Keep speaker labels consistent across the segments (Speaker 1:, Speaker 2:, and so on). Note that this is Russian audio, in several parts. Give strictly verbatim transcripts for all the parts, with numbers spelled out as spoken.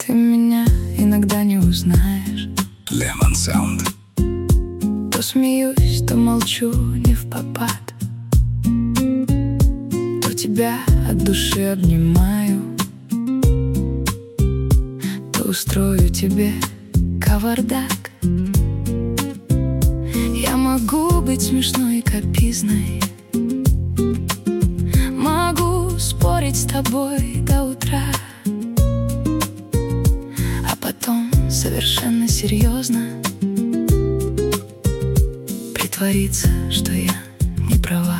Speaker 1: Ты меня иногда не узнаешь.
Speaker 2: Lemon Sound.
Speaker 1: То смеюсь, то молчу не впопад, то тебя от души обнимаю, то устрою тебе кавардак. Я могу быть смешной и капризной, могу спорить с тобой до утра, а потом совершенно серьезно притвориться, что я не права.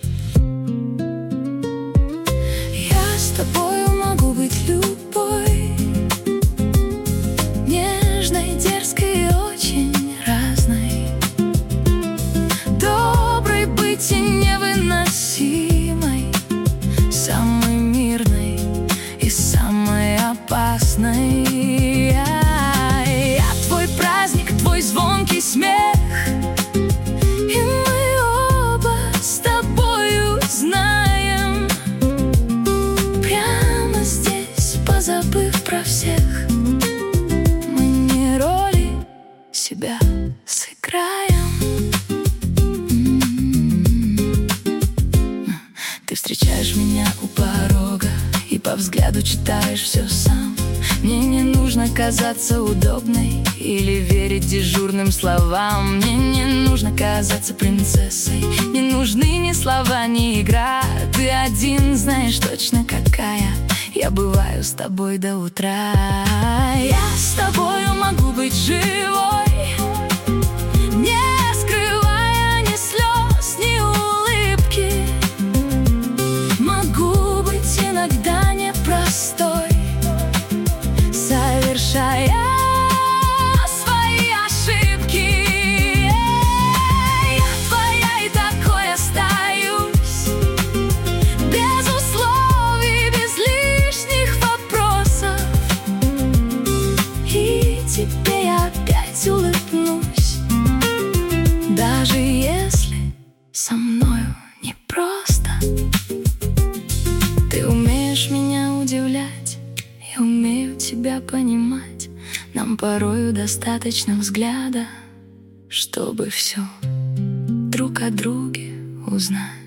Speaker 1: Я с тобою могу быть любой, нежной, дерзкой и очень разной, доброй быть и невыносимой, самой мирной и самой опасной. Я, я твой праздник, твой звонкий смех, забыв про всех, мы не роли себя сыграем. М-м-м. Ты встречаешь меня у порога и по взгляду читаешь все сам. Мне не нужно казаться удобной или верить дежурным словам. Мне не нужно казаться принцессой, не нужны ни слова, ни игра. Ты один знаешь точно какая я бываю с тобой до утра. Я с тобою могу быть живой, не скрывая ни слез, ни улыбки. Могу быть иногда непростой, совершая свои ошибки. Я твоя и такой остаюсь, без условий, без лишних вопросов. И тебе я опять улыбнусь, даже если со мною непросто. Ты умеешь меня удивлять, я умею тебя понимать. Нам порою достаточно взгляда, чтобы все друг о друге узнать.